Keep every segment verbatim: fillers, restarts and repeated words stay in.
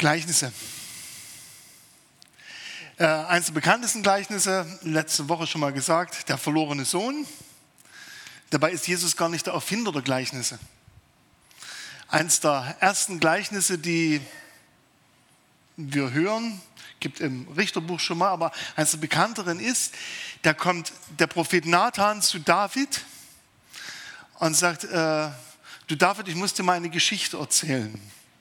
Gleichnisse. Äh, eines der bekanntesten Gleichnisse, letzte Woche schon mal gesagt, der verlorene Sohn. Dabei ist Jesus gar nicht der Erfinder der Gleichnisse. Eines der ersten Gleichnisse, die wir hören, gibt im Richterbuch schon mal, aber eines der bekannteren ist, da kommt der Prophet Nathan zu David und sagt, äh, du David, ich muss dir mal eine Geschichte erzählen.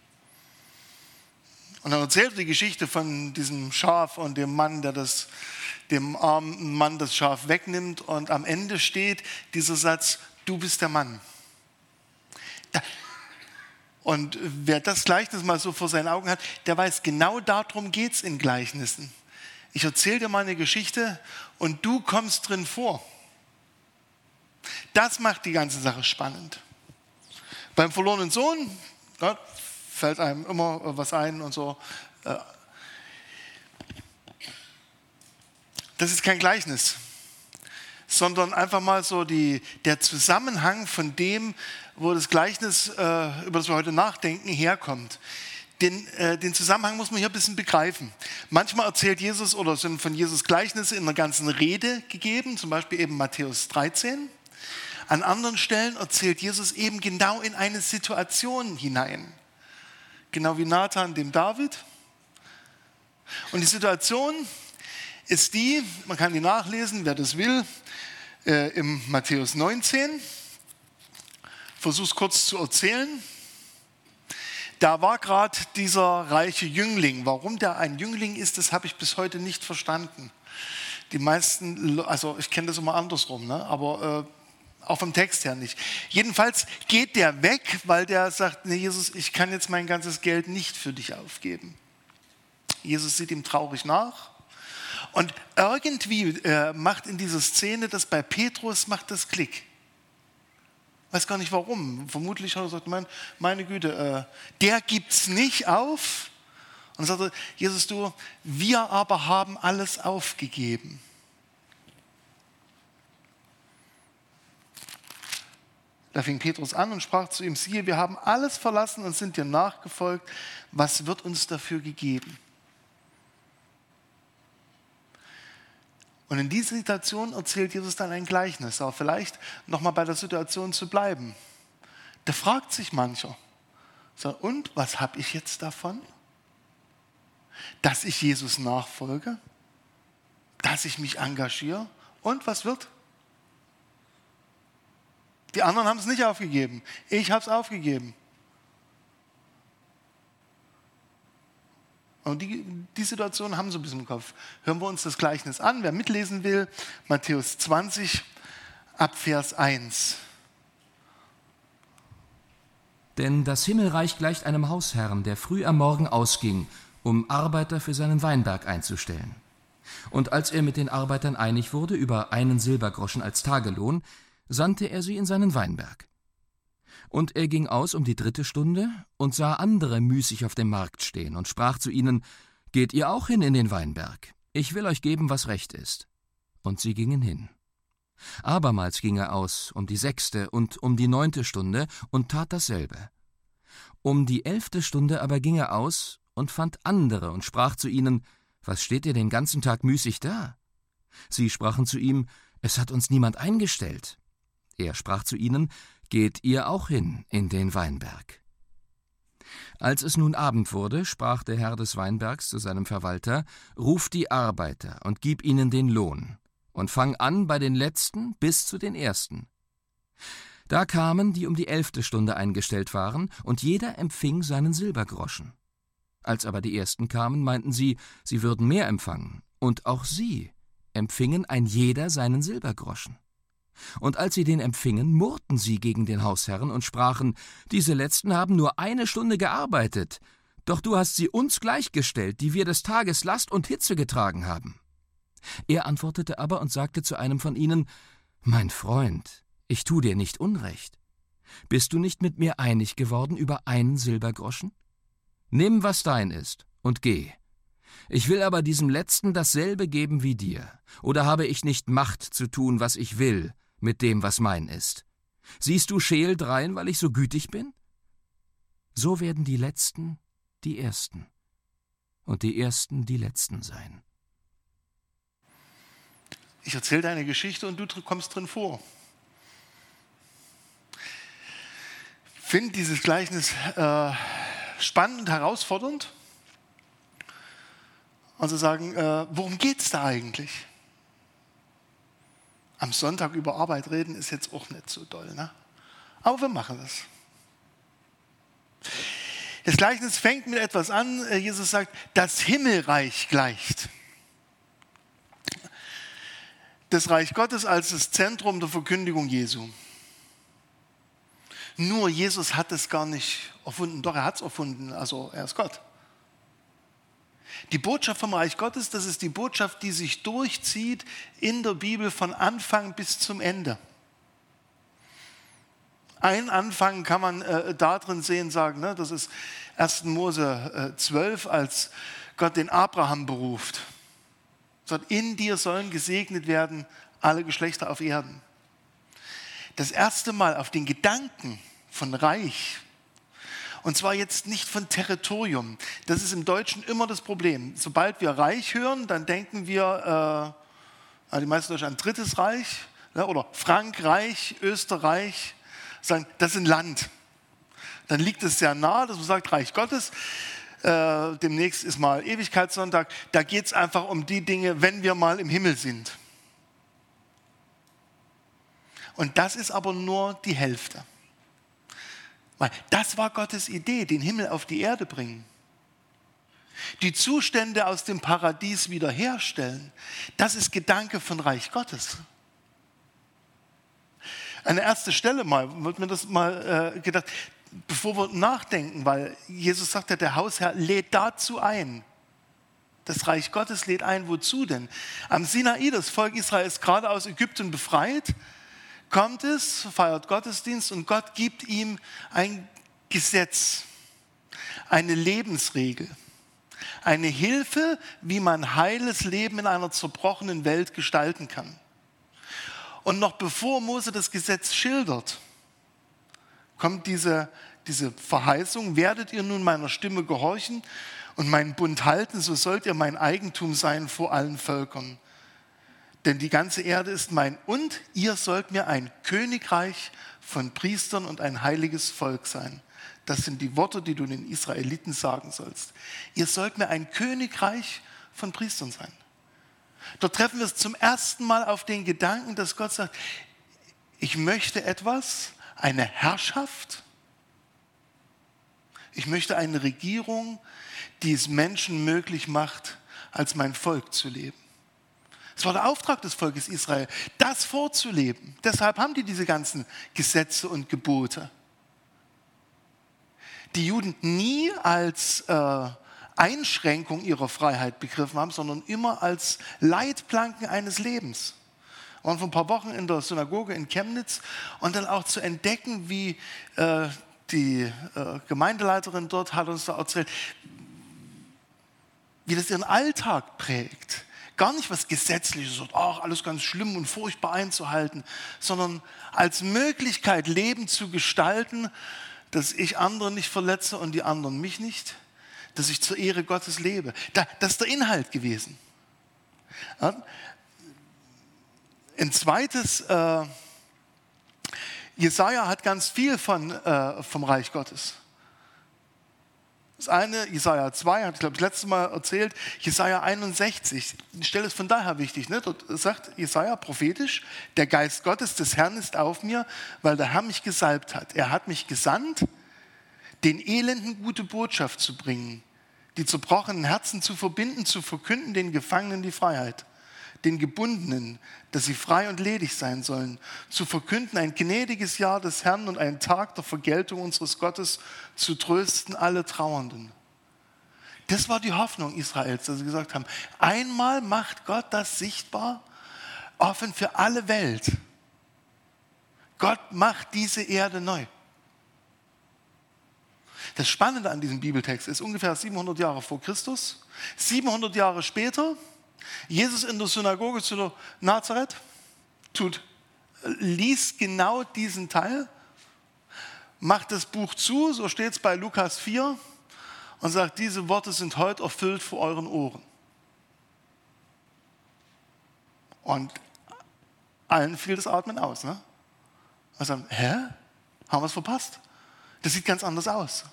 Und dann erzählt er die Geschichte von diesem Schaf und dem Mann, der das, dem armen Mann das Schaf wegnimmt. Und am Ende steht dieser Satz, du bist der Mann. Da. Und wer das Gleichnis mal so vor seinen Augen hat, der weiß, genau darum geht es in Gleichnissen. Ich erzähle dir mal eine Geschichte und du kommst drin vor. Das macht die ganze Sache spannend. Beim verlorenen Sohn, ja, fällt einem immer was ein und so. Das ist kein Gleichnis, sondern einfach mal so die, der Zusammenhang von dem, wo das Gleichnis, äh, über das wir heute nachdenken, herkommt. Den, äh, den Zusammenhang muss man hier ein bisschen begreifen. Manchmal erzählt Jesus oder sind von Jesus Gleichnisse in einer ganzen Rede gegeben, zum Beispiel eben Matthäus dreizehn. An anderen Stellen erzählt Jesus eben genau in eine Situation hinein. Genau wie Nathan dem David. Und die Situation ist die, man kann die nachlesen, wer das will, äh, im Matthäus neunzehn. Versuch's kurz zu erzählen. Da war gerade dieser reiche Jüngling. Warum der ein Jüngling ist, das habe ich bis heute nicht verstanden. Die meisten, also ich kenne das immer andersrum, ne? aber äh, auch vom Text her nicht. Jedenfalls geht der weg, weil der sagt, nee, Jesus, ich kann jetzt mein ganzes Geld nicht für dich aufgeben. Jesus sieht ihm traurig nach. Und irgendwie äh, macht in dieser Szene das bei Petrus, macht das Klick. Weiß gar nicht warum. Vermutlich hat er gesagt, mein, meine Güte, äh, der gibt's nicht auf. Und dann sagt er, Jesus, du, wir aber haben alles aufgegeben. Da fing Petrus an und sprach zu ihm, siehe, wir haben alles verlassen und sind dir nachgefolgt. Was wird uns dafür gegeben? Und in dieser Situation erzählt Jesus dann ein Gleichnis, aber vielleicht nochmal bei der Situation zu bleiben. Da fragt sich mancher, so, und was habe ich jetzt davon? Dass ich Jesus nachfolge? Dass ich mich engagiere? Und was wird? Die anderen haben es nicht aufgegeben. Ich habe es aufgegeben. Und die, die Situation haben sie ein bisschen im Kopf. Hören wir uns das Gleichnis an. Wer mitlesen will, Matthäus zwanzig, ab Vers eins. Denn das Himmelreich gleicht einem Hausherrn, der früh am Morgen ausging, um Arbeiter für seinen Weinberg einzustellen. Und als er mit den Arbeitern einig wurde über einen Silbergroschen als Tagelohn, sandte er sie in seinen Weinberg. Und er ging aus um die dritte Stunde und sah andere müßig auf dem Markt stehen und sprach zu ihnen, geht ihr auch hin in den Weinberg, ich will euch geben, was recht ist. Und sie gingen hin. Abermals ging er aus um die sechste und um die neunte Stunde und tat dasselbe. Um die elfte Stunde aber ging er aus und fand andere und sprach zu ihnen, was steht ihr den ganzen Tag müßig da? Sie sprachen zu ihm, es hat uns niemand eingestellt. Er sprach zu ihnen, geht ihr auch hin in den Weinberg. Als es nun Abend wurde, sprach der Herr des Weinbergs zu seinem Verwalter, ruf die Arbeiter und gib ihnen den Lohn, und fang an bei den Letzten bis zu den Ersten. Da kamen, die um die elfte Stunde eingestellt waren, und jeder empfing seinen Silbergroschen. Als aber die Ersten kamen, meinten sie, sie würden mehr empfangen, und auch sie empfingen ein jeder seinen Silbergroschen. Und als sie den empfingen, murrten sie gegen den Hausherrn und sprachen, diese Letzten haben nur eine Stunde gearbeitet, doch du hast sie uns gleichgestellt, die wir des Tages Last und Hitze getragen haben. Er antwortete aber und sagte zu einem von ihnen, mein Freund, ich tu dir nicht Unrecht. Bist du nicht mit mir einig geworden über einen Silbergroschen? Nimm, was dein ist, und geh. Ich will aber diesem Letzten dasselbe geben wie dir. Oder habe ich nicht Macht zu tun, was ich will, mit dem, was mein ist? Siehst du scheel drein, weil ich so gütig bin? So werden die Letzten die Ersten, und die Ersten die Letzten sein. Ich erzähle deine Geschichte und du kommst drin vor. Ich finde dieses Gleichnis äh, spannend und herausfordernd. Also sagen, äh, worum geht es da eigentlich? Am Sonntag über Arbeit reden ist jetzt auch nicht so doll, ne? Aber wir machen das. Das Gleichnis fängt mit etwas an. Jesus sagt, das Himmelreich gleicht. Das Reich Gottes als das Zentrum der Verkündigung Jesu. Nur Jesus hat es gar nicht erfunden. Doch, er hat es erfunden. Also er ist Gott. Die Botschaft vom Reich Gottes, das ist die Botschaft, die sich durchzieht in der Bibel von Anfang bis zum Ende. Ein Anfang kann man äh, da drin sehen, sagen, ne, das ist erster Mose zwölf, als Gott den Abraham beruft. Sagt, in dir sollen gesegnet werden alle Geschlechter auf Erden. Das erste Mal auf den Gedanken von Reich, und zwar jetzt nicht von Territorium. Das ist im Deutschen immer das Problem. Sobald wir Reich hören, dann denken wir, äh, die meisten Deutschen an Drittes Reich, ne, oder Frankreich, Österreich, sagen, das ist ein Land. Dann liegt es sehr nahe, dass man sagt, Reich Gottes. Äh, demnächst ist mal Ewigkeitssonntag. Da geht es einfach um die Dinge, wenn wir mal im Himmel sind. Und das ist aber nur die Hälfte. Weil das war Gottes Idee, den Himmel auf die Erde bringen. Die Zustände aus dem Paradies wiederherstellen. Das ist Gedanke von Reich Gottes. Eine erste Stelle mal, wird mir das mal äh, gedacht, bevor wir nachdenken, weil Jesus sagt ja, der Hausherr lädt dazu ein. Das Reich Gottes lädt ein, wozu denn? Am Sinai, das Volk Israel ist gerade aus Ägypten befreit, kommt es, feiert Gottesdienst und Gott gibt ihm ein Gesetz, eine Lebensregel, eine Hilfe, wie man heiles Leben in einer zerbrochenen Welt gestalten kann. Und noch bevor Mose das Gesetz schildert, kommt diese, diese Verheißung, werdet ihr nun meiner Stimme gehorchen und meinen Bund halten, so sollt ihr mein Eigentum sein vor allen Völkern. Denn die ganze Erde ist mein und ihr sollt mir ein Königreich von Priestern und ein heiliges Volk sein. Das sind die Worte, die du den Israeliten sagen sollst. Ihr sollt mir ein Königreich von Priestern sein. Dort treffen wir es zum ersten Mal auf den Gedanken, dass Gott sagt, ich möchte etwas, eine Herrschaft, ich möchte eine Regierung, die es Menschen möglich macht, als mein Volk zu leben. Es war der Auftrag des Volkes Israel, das vorzuleben. Deshalb haben die diese ganzen Gesetze und Gebote. Die Juden nie als äh, Einschränkung ihrer Freiheit begriffen haben, sondern immer als Leitplanken eines Lebens. Wir waren vor ein paar Wochen in der Synagoge in Chemnitz und dann auch zu entdecken, wie äh, die äh, Gemeindeleiterin dort hat uns da erzählt, wie das ihren Alltag prägt. Gar nicht was Gesetzliches, ach, alles ganz schlimm und furchtbar einzuhalten, sondern als Möglichkeit, Leben zu gestalten, dass ich andere nicht verletze und die anderen mich nicht, dass ich zur Ehre Gottes lebe. Das ist der Inhalt gewesen. Ja. Ein zweites, äh, Jesaja hat ganz viel von, äh, vom Reich Gottes. Das eine, Jesaja zwei, habe ich glaube ich das letzte Mal erzählt, Jesaja einundsechzig, die Stelle ist von daher wichtig. Ne? Dort sagt Jesaja prophetisch, der Geist Gottes des Herrn ist auf mir, weil der Herr mich gesalbt hat. Er hat mich gesandt, den Elenden gute Botschaft zu bringen, die zerbrochenen Herzen zu verbinden, zu verkünden den Gefangenen die Freiheit, den Gebundenen, dass sie frei und ledig sein sollen, zu verkünden ein gnädiges Jahr des Herrn und einen Tag der Vergeltung unseres Gottes, zu trösten alle Trauernden. Das war die Hoffnung Israels, dass sie gesagt haben, einmal macht Gott das sichtbar, offen für alle Welt. Gott macht diese Erde neu. Das Spannende an diesem Bibeltext ist ungefähr siebenhundert Jahre vor Christus, siebenhundert Jahre später, Jesus in der Synagoge zu Nazareth tut, liest genau diesen Teil, macht das Buch zu, so steht es bei Lukas vier, und sagt, diese Worte sind heute erfüllt vor euren Ohren. Und allen fiel das Atmen aus. Ne? Und sagen, hä? Haben wir es verpasst? Das sieht ganz anders aus.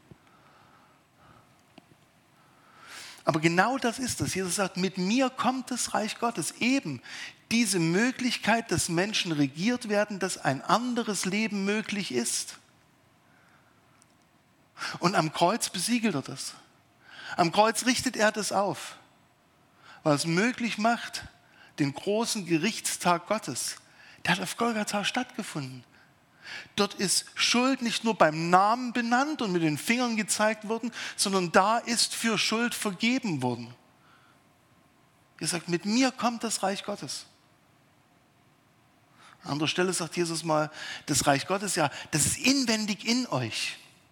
Aber genau das ist es. Jesus sagt, mit mir kommt das Reich Gottes. Eben diese Möglichkeit, dass Menschen regiert werden, dass ein anderes Leben möglich ist. Und am Kreuz besiegelt er das. Am Kreuz richtet er das auf, weil es möglich macht, den großen Gerichtstag Gottes. Der hat auf Golgatha stattgefunden. Dort ist Schuld nicht nur beim Namen benannt und mit den Fingern gezeigt worden, sondern da ist für Schuld vergeben worden. Er sagt, mit mir kommt das Reich Gottes. An anderer Stelle sagt Jesus mal, das Reich Gottes, ja, das ist inwendig in euch.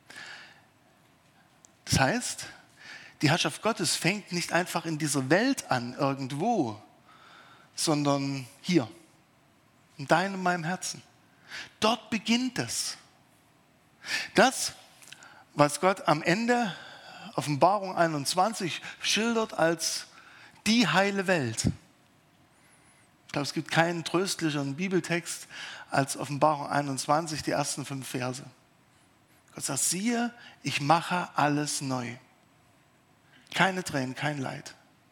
Das heißt, die Herrschaft Gottes fängt nicht einfach in dieser Welt an, irgendwo, sondern hier, in deinem und meinem Herzen. Dort beginnt es. Das, was Gott am Ende, Offenbarung einundzwanzig, schildert als die heile Welt. Ich glaube, es gibt keinen tröstlicheren Bibeltext als Offenbarung einundzwanzig, die ersten fünf Verse. Gott sagt, siehe, ich mache alles neu. Keine Tränen, kein Leid.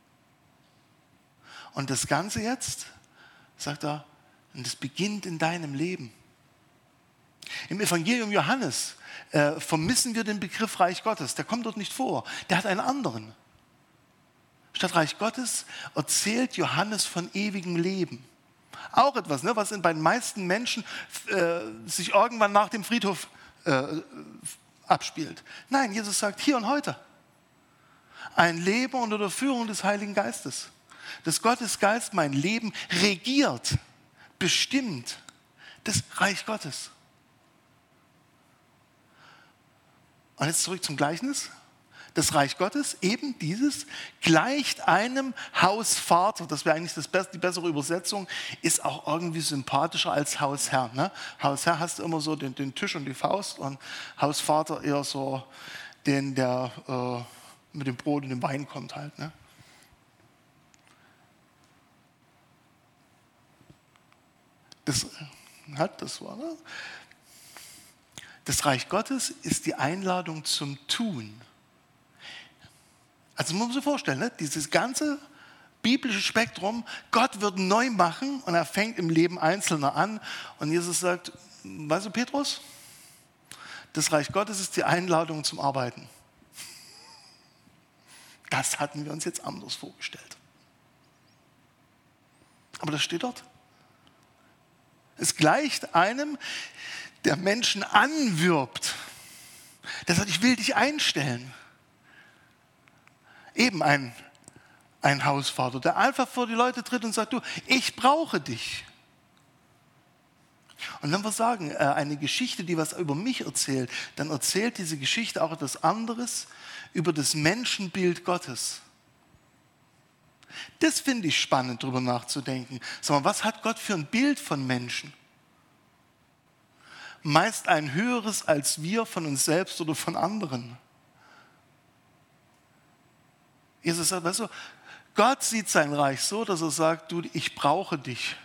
Und das Ganze jetzt, sagt er, und das beginnt in deinem Leben. Im Evangelium Johannes äh, vermissen wir den Begriff Reich Gottes. Der kommt dort nicht vor. Der hat einen anderen. Statt Reich Gottes erzählt Johannes von ewigem Leben. Auch etwas, ne, was in, bei den meisten Menschen äh, sich irgendwann nach dem Friedhof äh, abspielt. Nein, Jesus sagt hier und heute. Ein Leben unter der Führung des Heiligen Geistes. Dass Gottes Geist mein Leben regiert, bestimmt. Das Reich Gottes. Und jetzt zurück zum Gleichnis. Das Reich Gottes, eben dieses, gleicht einem Hausvater, das wäre eigentlich das Best, die bessere Übersetzung, ist auch irgendwie sympathischer als Hausherr. Ne? Hausherr hast du immer so den, den Tisch und die Faust und Hausvater eher so den, der äh, mit dem Brot und dem Wein kommt halt. Ne? Das hat das war, ne? Das Reich Gottes ist die Einladung zum Tun. Also muss man sich vorstellen, ne? Dieses ganze biblische Spektrum, Gott wird neu machen und er fängt im Leben Einzelner an. Und Jesus sagt, weißt du Petrus, das Reich Gottes ist die Einladung zum Arbeiten. Das hatten wir uns jetzt anders vorgestellt. Aber das steht dort. Es gleicht einem, der Menschen anwirbt. Der sagt, ich will dich einstellen. Eben ein, ein Hausvater, der einfach vor die Leute tritt und sagt, du, ich brauche dich. Und wenn wir sagen, eine Geschichte, die was über mich erzählt, dann erzählt diese Geschichte auch etwas anderes über das Menschenbild Gottes. Das finde ich spannend, darüber nachzudenken. Sag mal, was hat Gott für ein Bild von Menschen? Meist ein höheres als wir von uns selbst oder von anderen. Jesus sagt, weißt du, Gott sieht sein Reich so, dass er sagt, du, ich brauche dich.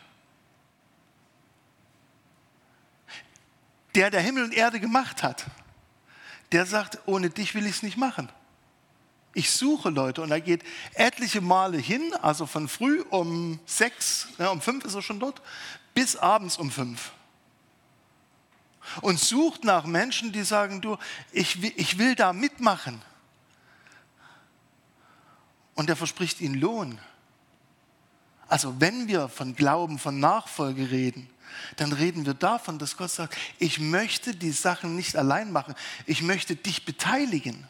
Der, der Himmel und Erde gemacht hat, der sagt, ohne dich will ich es nicht machen. Ich suche Leute und er geht etliche Male hin, also von früh um sechs, ja, um fünf ist er schon dort, bis abends um fünf. Und sucht nach Menschen, die sagen, du, ich will, ich will da mitmachen. Und er verspricht ihnen Lohn. Also wenn wir von Glauben, von Nachfolge reden, dann reden wir davon, dass Gott sagt, ich möchte die Sachen nicht allein machen, ich möchte dich beteiligen.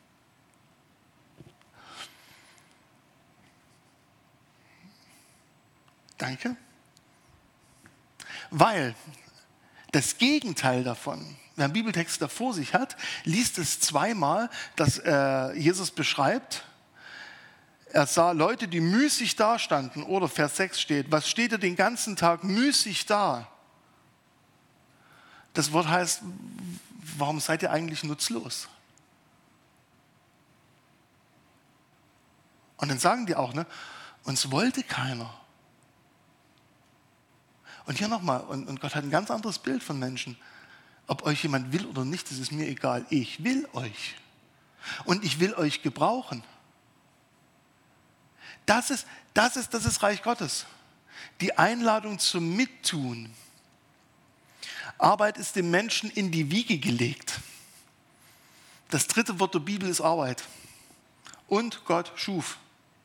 Danke. Weil das Gegenteil davon, wer einen Bibeltext da vor sich hat, liest es zweimal, dass äh, Jesus beschreibt, er sah Leute, die müßig dastanden, oder Vers sechs steht, was steht ihr den ganzen Tag müßig da? Das Wort heißt, warum seid ihr eigentlich nutzlos? Und dann sagen die auch, ne, uns wollte keiner. Und hier nochmal, und, und Gott hat ein ganz anderes Bild von Menschen. Ob euch jemand will oder nicht, das ist mir egal. Ich will euch. Und ich will euch gebrauchen. Das ist, das ist, das ist Reich Gottes. Die Einladung zum Mittun. Arbeit ist dem Menschen in die Wiege gelegt. Das dritte Wort der Bibel ist Arbeit. Und Gott schuf.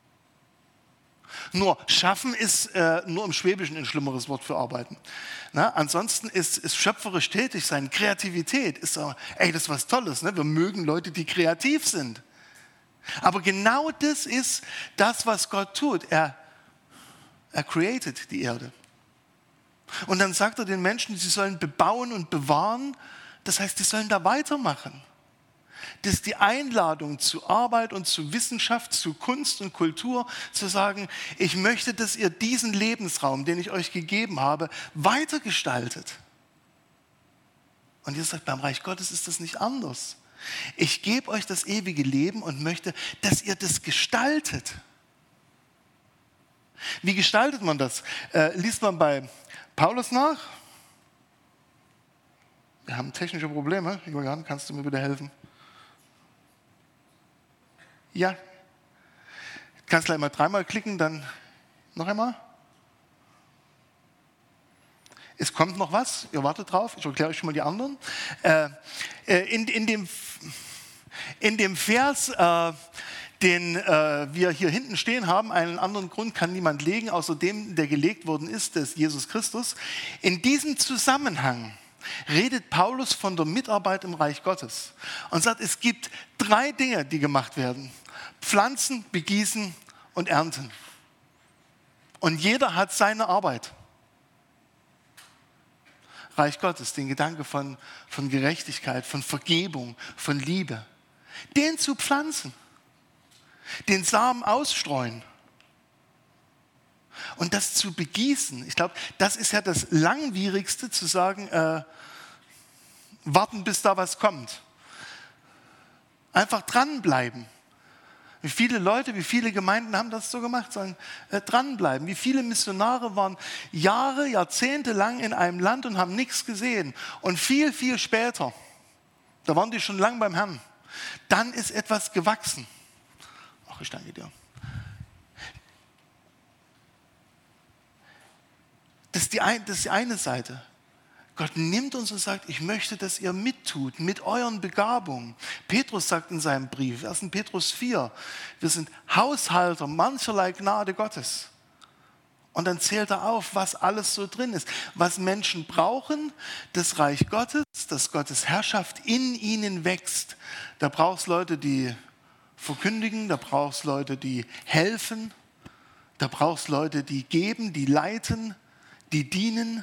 Nur schaffen ist äh, nur im Schwäbischen ein schlimmeres Wort für arbeiten. Na, ansonsten ist, ist schöpferisch tätig sein, Kreativität ist so, ey, das ist was Tolles. Ne? Wir mögen Leute, die kreativ sind. Aber genau das ist das, was Gott tut. Er, er created die Erde. Und dann sagt er den Menschen, sie sollen bebauen und bewahren. Das heißt, die sollen da weitermachen. Das ist die Einladung zu Arbeit und zu Wissenschaft, zu Kunst und Kultur, zu sagen, ich möchte, dass ihr diesen Lebensraum, den ich euch gegeben habe, weitergestaltet. Und ihr sagt, beim Reich Gottes ist das nicht anders. Ich gebe euch das ewige Leben und möchte, dass ihr das gestaltet. Wie gestaltet man das? Äh, liest man bei Paulus nach? Wir haben technische Probleme. Julian, kannst du mir bitte helfen? Ja. Kannst gleich mal dreimal klicken, dann noch einmal. Es kommt noch was, ihr wartet drauf, ich erkläre euch schon mal die anderen. Äh, äh, in, in, dem, in dem Vers, äh, den äh, wir hier hinten stehen haben, einen anderen Grund kann niemand legen, außer dem, der gelegt worden ist, des Jesus Christus. In diesem Zusammenhang redet Paulus von der Mitarbeit im Reich Gottes und sagt, es gibt drei Dinge, die gemacht werden. Pflanzen, begießen und ernten. Und jeder hat seine Arbeit. Reich Gottes, den Gedanke von, von Gerechtigkeit, von Vergebung, von Liebe. Den zu pflanzen, den Samen ausstreuen und das zu begießen. Ich glaube, das ist ja das Langwierigste, zu sagen, äh, warten, bis da was kommt. Einfach dranbleiben. Wie viele Leute, wie viele Gemeinden haben das so gemacht, sagen, äh, dranbleiben. Wie viele Missionare waren Jahre, Jahrzehnte lang in einem Land und haben nichts gesehen. Und viel, viel später, da waren die schon lang beim Herrn, dann ist etwas gewachsen. Ach, ich danke dir. Das ist die, ein, das ist die eine Seite. Gott nimmt uns und sagt, ich möchte, dass ihr mittut, mit euren Begabungen. Petrus sagt in seinem Brief, erster Petrus vier, wir sind Haushalter mancherlei Gnade Gottes. Und dann zählt er auf, was alles so drin ist. Was Menschen brauchen, das Reich Gottes, dass Gottes Herrschaft in ihnen wächst. Da braucht es Leute, die verkündigen, da braucht es Leute, die helfen, da braucht es Leute, die geben, die leiten, die dienen.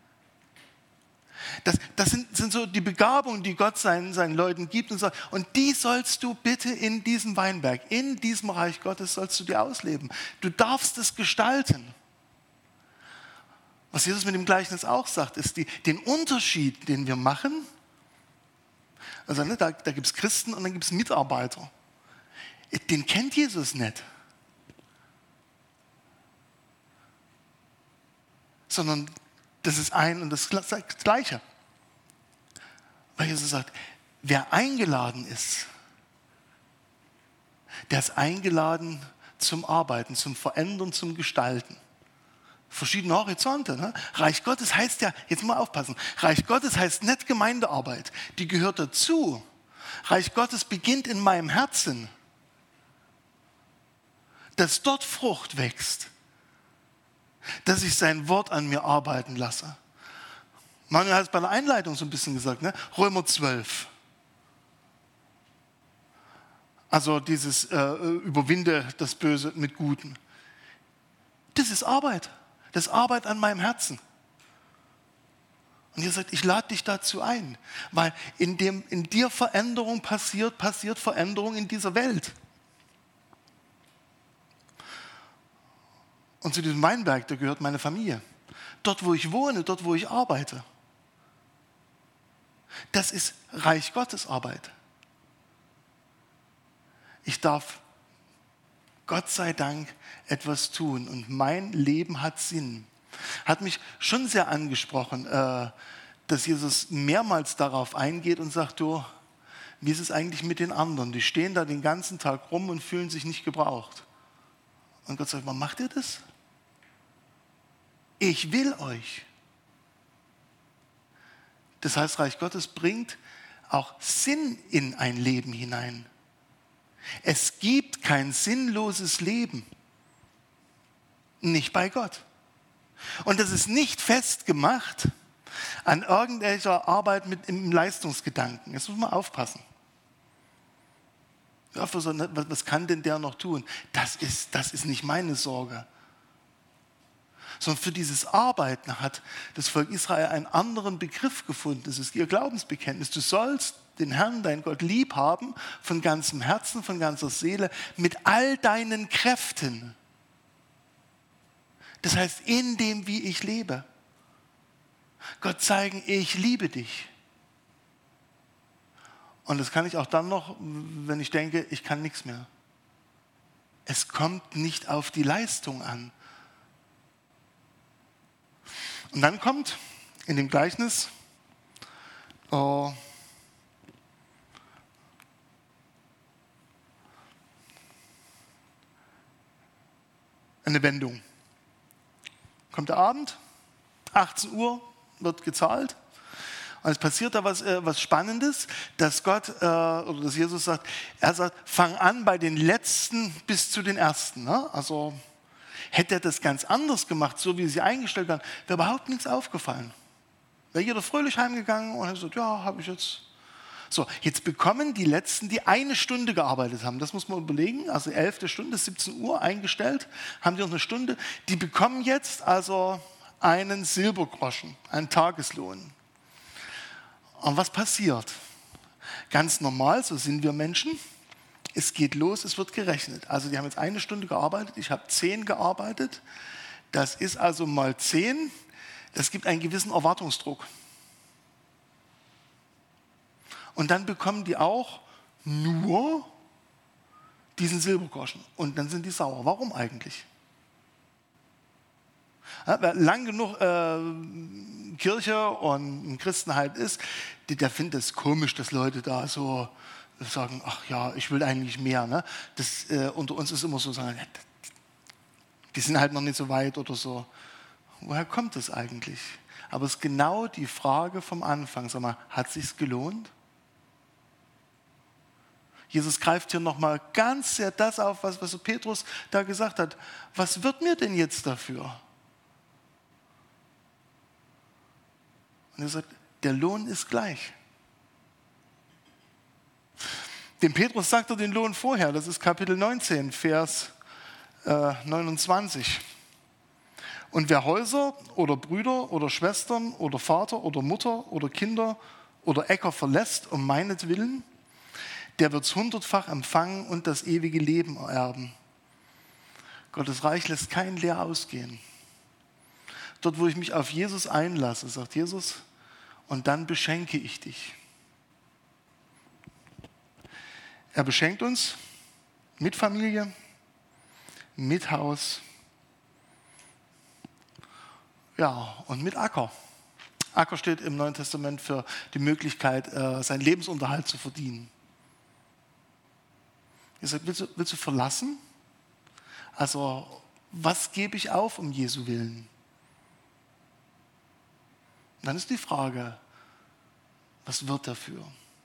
Das, das sind, sind so die Begabungen, die Gott seinen, seinen Leuten gibt und sagt, und die sollst du bitte in diesem Weinberg, in diesem Reich Gottes sollst du dir ausleben. Du darfst es gestalten. Was Jesus mit dem Gleichnis auch sagt, ist die, den Unterschied, den wir machen. Also ne, da, da gibt es Christen und dann gibt es Mitarbeiter. Den kennt Jesus nicht. Sondern das ist ein und das Gleiche. Weil Jesus sagt, wer eingeladen ist, der ist eingeladen zum Arbeiten, zum Verändern, zum Gestalten. Verschiedene Horizonte. Ne? Reich Gottes heißt ja, jetzt mal aufpassen, Reich Gottes heißt nicht Gemeindearbeit, die gehört dazu. Reich Gottes beginnt in meinem Herzen, dass dort Frucht wächst. Dass ich sein Wort an mir arbeiten lasse. Manuel hat es bei der Einleitung so ein bisschen gesagt, ne? Römer zwölf. Also dieses äh, überwinde das Böse mit Guten. Das ist Arbeit. Das ist Arbeit an meinem Herzen. Und ihr sagt, ich lade dich dazu ein, weil in dem in dir Veränderung passiert, passiert Veränderung in dieser Welt. Und zu diesem Weinberg, da gehört meine Familie. Dort, wo ich wohne, dort, wo ich arbeite. Das ist Reich Gottes Arbeit. Ich darf Gott sei Dank etwas tun und mein Leben hat Sinn. Hat mich schon sehr angesprochen, äh, dass Jesus mehrmals darauf eingeht und sagt, du, wie ist es eigentlich mit den anderen? Die stehen da den ganzen Tag rum und fühlen sich nicht gebraucht. Und Gott sagt, warum macht ihr das? Ich will euch. Das heißt, Reich Gottes bringt auch Sinn in ein Leben hinein. Es gibt kein sinnloses Leben. Nicht bei Gott. Und das ist nicht festgemacht an irgendwelcher Arbeit mit im Leistungsgedanken. Jetzt muss man aufpassen. Ja, für so, was kann denn der noch tun? Das ist, das ist nicht meine Sorge. Sondern für dieses Arbeiten hat das Volk Israel einen anderen Begriff gefunden. Das ist ihr Glaubensbekenntnis. Du sollst den Herrn, dein Gott, lieb haben, von ganzem Herzen, von ganzer Seele, mit all deinen Kräften. Das heißt, in dem, wie ich lebe. Gott zeigen, ich liebe dich. Und das kann ich auch dann noch, wenn ich denke, ich kann nichts mehr. Es kommt nicht auf die Leistung an. Und dann kommt in dem Gleichnis oh, eine Wendung. Kommt der Abend, achtzehn Uhr, wird gezahlt. Und es passiert da was, äh, was Spannendes, dass Gott äh, oder dass Jesus sagt, er sagt, fang an bei den Letzten bis zu den Ersten. Ne? Also hätte er das ganz anders gemacht, so wie sie eingestellt waren, wäre überhaupt nichts aufgefallen. Wäre jeder fröhlich heimgegangen und hat gesagt, ja, habe ich jetzt. So, jetzt bekommen die Letzten, die eine Stunde gearbeitet haben, das muss man überlegen, also elfte Stunde, siebzehn Uhr eingestellt, haben die noch eine Stunde, die bekommen jetzt also einen Silbergroschen, einen Tageslohn. Und was passiert? Ganz normal, so sind wir Menschen, es geht los, es wird gerechnet. Also die haben jetzt eine Stunde gearbeitet, ich habe zehn gearbeitet, das ist also mal zehn, das gibt einen gewissen Erwartungsdruck. Und dann bekommen die auch nur diesen Silbergroschen. Und dann sind die sauer. Warum eigentlich? Ja, wer lang genug äh, Kirche und Christenheit ist, der, der findet es komisch, dass Leute da so sagen, ach ja, ich will eigentlich mehr. Ne? Das, äh, unter uns ist immer so, sagen, die sind halt noch nicht so weit oder so. Woher kommt das eigentlich? Aber es ist genau die Frage vom Anfang. Sag mal, hat es sich gelohnt? Jesus greift hier nochmal ganz sehr das auf, was, was Petrus da gesagt hat. Was wird mir denn jetzt dafür? Und er sagt, der Lohn ist gleich. Dem Petrus sagt er den Lohn vorher, das ist Kapitel neunzehn, Vers äh, neunundzwanzig. Und wer Häuser oder Brüder oder Schwestern oder Vater oder Mutter oder Kinder oder Äcker verlässt um meinetwillen, der wird es hundertfach empfangen und das ewige Leben ererben. Gottes Reich lässt kein leer ausgehen. Dort, wo ich mich auf Jesus einlasse, sagt Jesus, und dann beschenke ich dich. Er beschenkt uns mit Familie, mit Haus, ja, und mit Acker. Acker steht im Neuen Testament für die Möglichkeit, seinen Lebensunterhalt zu verdienen. Er sagt, willst du, willst du verlassen? Also, was gebe ich auf um Jesu Willen? Und dann ist die Frage, was wird dafür?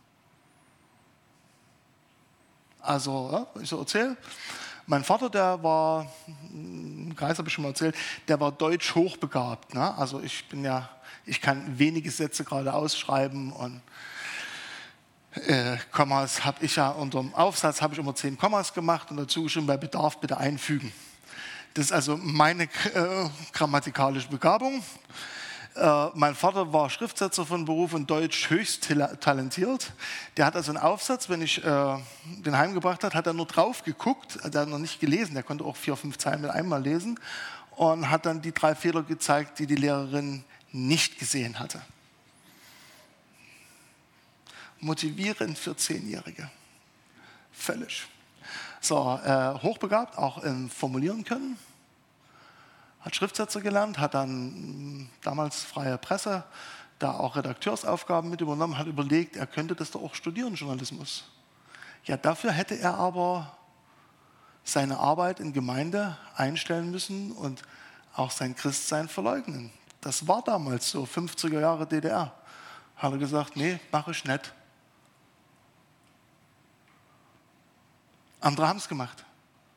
Also, ja, ich so erzähle, mein Vater, der war, im Kreis habe ich schon mal erzählt, der war deutsch hochbegabt. Ne? Also ich bin ja, ich kann wenige Sätze gerade ausschreiben und Äh, Kommas habe ich ja unter dem Aufsatz habe ich immer zehn Kommas gemacht und dazu schon bei Bedarf bitte einfügen. Das ist also meine äh, grammatikalische Begabung. Äh, mein Vater war Schriftsetzer von Beruf und Deutsch höchst talentiert. Der hat also einen Aufsatz, wenn ich äh, den heimgebracht habe, hat er nur drauf geguckt, der hat noch nicht gelesen, der konnte auch vier, fünf Zeilen mit einmal lesen und hat dann die drei Fehler gezeigt, die die Lehrerin nicht gesehen hatte. Motivierend für Zehnjährige. Völlig. So, äh, hochbegabt, auch ähm, formulieren können. Hat Schriftsetzer gelernt, hat dann mh, damals freie Presse, da auch Redakteursaufgaben mit übernommen, hat überlegt, er könnte das doch auch studieren, Journalismus. Ja, dafür hätte er aber seine Arbeit in Gemeinde einstellen müssen und auch sein Christsein verleugnen. Das war damals so, fünfziger Jahre D D R. Hat er gesagt, nee, mache ich nicht. Andere haben es gemacht.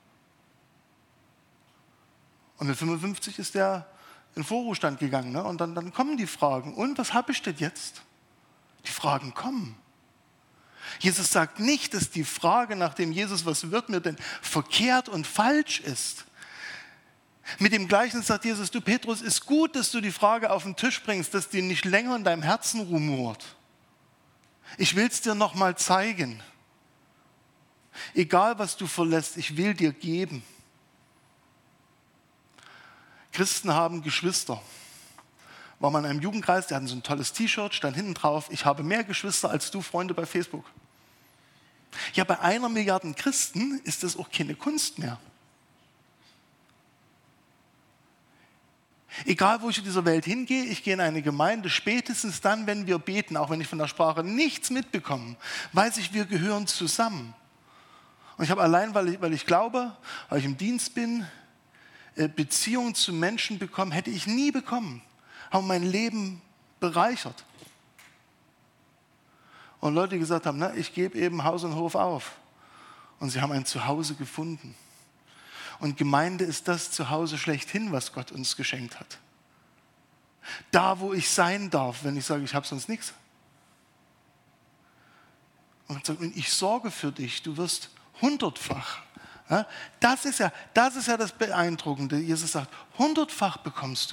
Und mit fünfundfünfzig ist er in Vorruhestand gegangen. Ne? Und dann, dann kommen die Fragen. Und was habe ich denn jetzt? Die Fragen kommen. Jesus sagt nicht, dass die Frage nach dem Jesus, was wird mir denn, verkehrt und falsch ist. Mit dem Gleichnis sagt Jesus, du Petrus, ist gut, dass du die Frage auf den Tisch bringst, dass die nicht länger in deinem Herzen rumort. Ich will es dir noch mal zeigen. Egal, was du verlässt, ich will dir geben. Christen haben Geschwister. War mal in einem Jugendkreis, die hatten so ein tolles T-Shirt, stand hinten drauf, ich habe mehr Geschwister als du Freunde bei Facebook. Ja, bei einer Milliarde Christen ist das auch keine Kunst mehr. Egal, wo ich in dieser Welt hingehe, ich gehe in eine Gemeinde, spätestens dann, wenn wir beten, auch wenn ich von der Sprache nichts mitbekomme, weiß ich, wir gehören zusammen. Und ich habe allein, weil ich, weil ich glaube, weil ich im Dienst bin, Beziehungen zu Menschen bekommen, hätte ich nie bekommen. Haben mein Leben bereichert. Und Leute, die gesagt haben, na, ich gebe eben Haus und Hof auf. Und sie haben ein Zuhause gefunden. Und Gemeinde ist das Zuhause schlechthin, was Gott uns geschenkt hat. Da, wo ich sein darf, wenn ich sage, ich habe sonst nichts. Und sagt, ich sorge für dich, du wirst hundertfach. Ja, das ist ja, das ist ja das Beeindruckende. Jesus sagt, hundertfach bekommst du.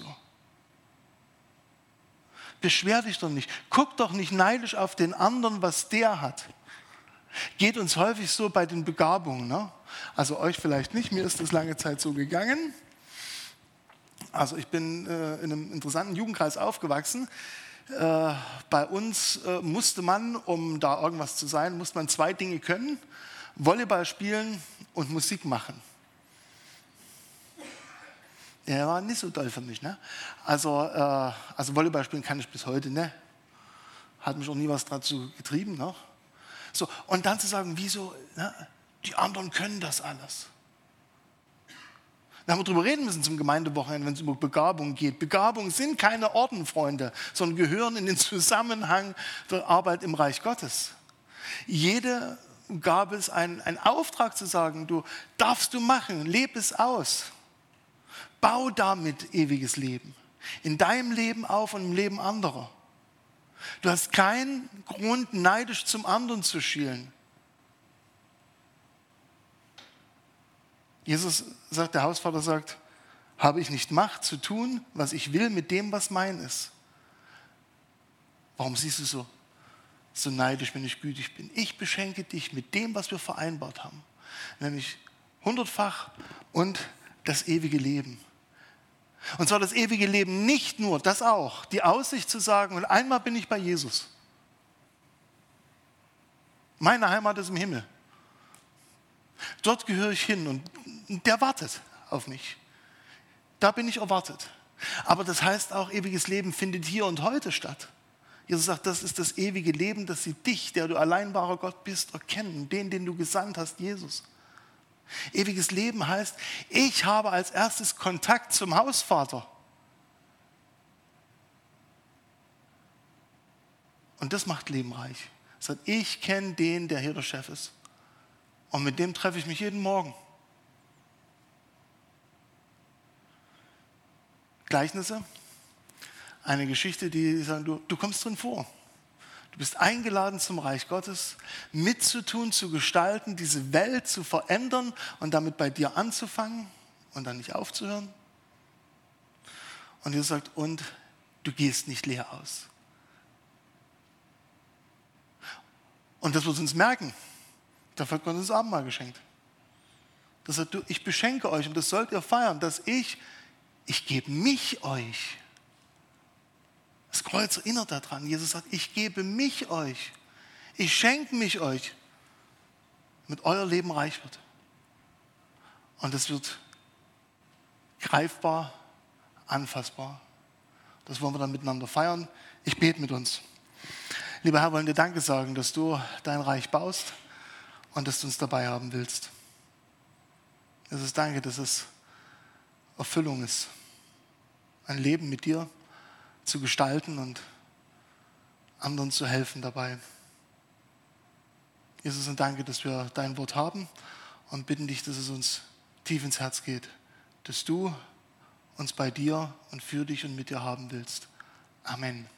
Beschwer dich doch nicht. Guck doch nicht neidisch auf den anderen, was der hat. Geht uns häufig so bei den Begabungen. Ne? Also euch vielleicht nicht, mir ist das lange Zeit so gegangen. Also ich bin äh, in einem interessanten Jugendkreis aufgewachsen. Äh, bei uns äh, musste man, um da irgendwas zu sein, musste man zwei Dinge können. Volleyball spielen und Musik machen. Der war nicht so toll für mich. Ne? Also, äh, also Volleyball spielen kann ich bis heute. Ne? Hat mich auch nie was dazu getrieben. Ne? So, und dann zu sagen, wieso, ne? Die anderen können das alles. Da haben wir drüber reden müssen zum Gemeindewochenende, wenn es um Begabung geht. Begabungen sind keine Ordenfreunde, sondern gehören in den Zusammenhang der Arbeit im Reich Gottes. Jede Gabe ist ein, ein Auftrag zu sagen, du darfst du machen, leb es aus. Bau damit ewiges Leben. In deinem Leben auf und im Leben anderer. Du hast keinen Grund, neidisch zum anderen zu schielen. Jesus sagt, der Hausvater sagt, habe ich nicht Macht zu tun, was ich will mit dem, was mein ist? Warum siehst du so, so neidisch, wenn ich gütig bin? Ich beschenke dich mit dem, was wir vereinbart haben. Nämlich hundertfach und das ewige Leben. Und zwar das ewige Leben nicht nur, das auch, die Aussicht zu sagen, und einmal bin ich bei Jesus. Meine Heimat ist im Himmel. Dort gehöre ich hin und der wartet auf mich. Da bin ich erwartet. Aber das heißt auch, ewiges Leben findet hier und heute statt. Jesus sagt, das ist das ewige Leben, dass sie dich, der du allein wahrer Gott bist, erkennen, den, den du gesandt hast, Jesus. Ewiges Leben heißt, ich habe als erstes Kontakt zum Hausvater. Und das macht Leben reich. Er sagt, ich kenne den, der hier der Chef ist. Und mit dem treffe ich mich jeden Morgen. Gleichnisse, eine Geschichte, die sagen, du, du kommst drin vor. Du bist eingeladen zum Reich Gottes, mitzutun, zu gestalten, diese Welt zu verändern und damit bei dir anzufangen und dann nicht aufzuhören. Und Jesus sagt, und du gehst nicht leer aus. Und das wird uns merken. Dafür hat Gott uns das Abendmahl geschenkt. Das sagt, du, ich beschenke euch und das sollt ihr feiern, dass ich, ich gebe mich euch. Das Kreuz erinnert daran. Jesus sagt, ich gebe mich euch. Ich schenke mich euch. damit euer Leben reich wird. Und es wird greifbar, anfassbar. Das wollen wir dann miteinander feiern. Ich bete mit uns. Lieber Herr, wollen dir Danke sagen, dass du dein Reich baust und dass du uns dabei haben willst. Es ist Danke, dass es Erfüllung ist, ein Leben mit dir zu gestalten und anderen zu helfen dabei. Jesus, und danke, dass wir dein Wort haben und bitten dich, dass es uns tief ins Herz geht, dass du uns bei dir und für dich und mit dir haben willst. Amen.